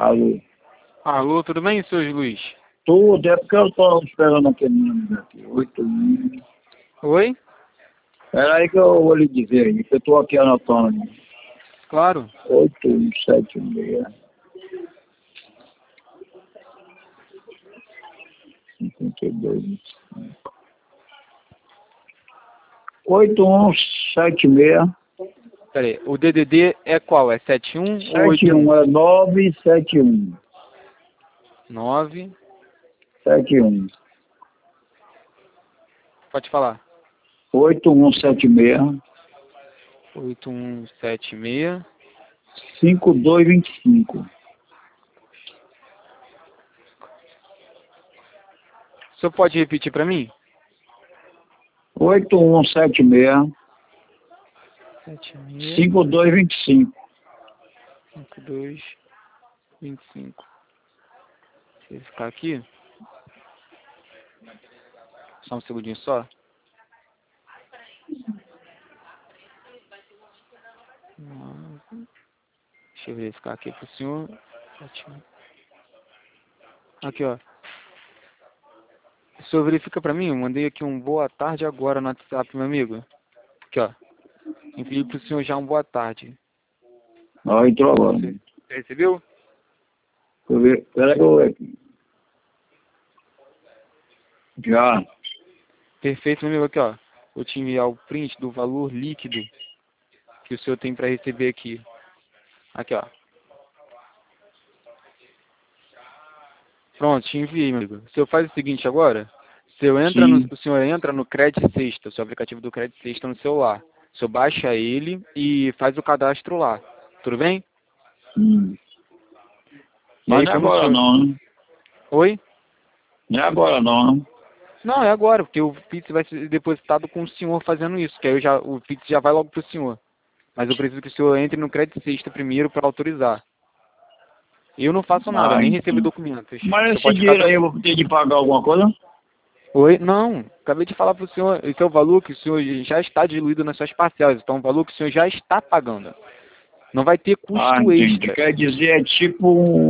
Alô. Alô, tudo bem, seu Luiz? Tudo, é porque eu tô esperando aquele número aqui. 81. Oi? Espera aí que eu vou lhe dizer aí, que eu tô aqui anotando. Claro. 8176. 52. 8176. Pera aí, o DDD é qual? É 71 ou 71 é 971. 9? 71. Pode falar. 8176. 8176. 5225. O senhor pode repetir para mim? 8176. 76 5225. 5225. Deixa eu ficar aqui. Só um segundinho só. Deixa eu verificar aqui pro senhor. Aqui, ó. O senhor verifica pra mim? Eu mandei aqui um boa tarde agora no WhatsApp, meu amigo. Aqui, ó. Enviei pro senhor já um boa tarde. Ó, entrou agora. Você recebeu? Deixa eu ver. Espera que eu vou ver aqui. Já. Perfeito, meu amigo. Aqui, ó. Vou te enviar o print do valor líquido que o senhor tem pra receber aqui. Aqui, ó. Pronto, te enviei, meu amigo. O senhor faz o seguinte agora. Sim. O senhor entra no Credit Sexta, o seu aplicativo do Credit Sexta no celular. O senhor baixa ele e faz o cadastro lá. Tudo bem? Hum. E Mas aí, não é quando o agora senhor... não, né? Oi? Não é agora não, né? Não, é agora, porque o Pix vai ser depositado com o senhor fazendo isso, que aí o Pix já vai logo pro senhor. Mas eu preciso que o senhor entre no Credit Sexta primeiro para autorizar. Eu não faço nada, Ah, nem recebo então. documentos. Mas Você esse pode ficar dinheiro aí eu tranquilo. vou ter de pagar alguma coisa? Oi? Não, acabei de falar pro senhor, esse é o valor que o senhor já está diluído nas suas parcelas, então é um valor que o senhor já está pagando. Não vai ter Ah, custo entendi. extra. Quer dizer, é tipo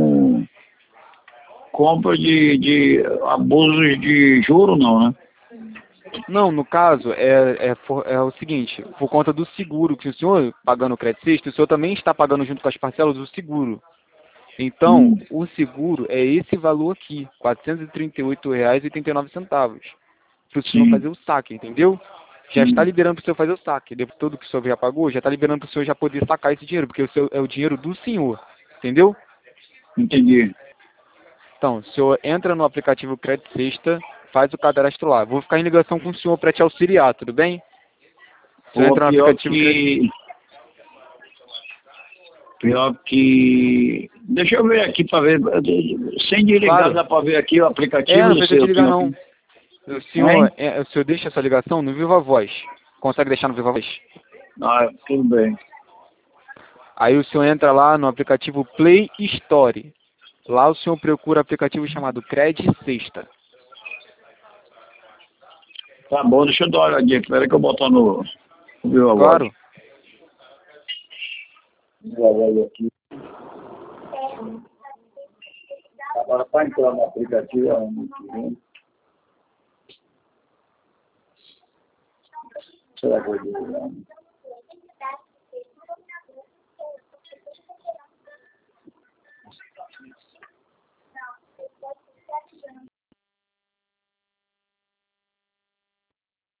compra de abusos de juro, não, né? Não, no caso, é o seguinte, por conta do seguro, que o senhor pagando o crédito sexto, o senhor também está pagando junto com as parcelas do seguro. Então, Hum. o seguro é esse valor aqui, R$ 438,89, para o senhor Sim. fazer o saque, entendeu? Já está Hum. liberando para o senhor fazer o saque. Depois de tudo que o senhor já pagou, já está liberando para o senhor já poder sacar esse dinheiro, porque é o dinheiro do senhor, entendeu? Entendi. Então, o senhor entra no aplicativo Crédito Sexta, faz o cadastro lá. Vou ficar em ligação com o senhor para te auxiliar, tudo bem? O senhor Pô, entra no aplicativo Crédito... pior que... Deixa eu ver aqui para ver. Sem desligar, Claro. dá para ver aqui o aplicativo Não do precisa te seu. ligar Tenho não. aqui. Hein? O senhor deixa a sua ligação no Viva Voz. Consegue deixar no Viva Voz? Ah, tudo bem. Aí o senhor entra lá no aplicativo Play Store. Lá o senhor procura um aplicativo chamado Credit Sexta. Tá bom, deixa eu dar uma olhadinha. Espera que eu botar no Viva Voz. Claro. Viva Voz aqui. Agora para entrar no aplicativo é muito. Será que eu vou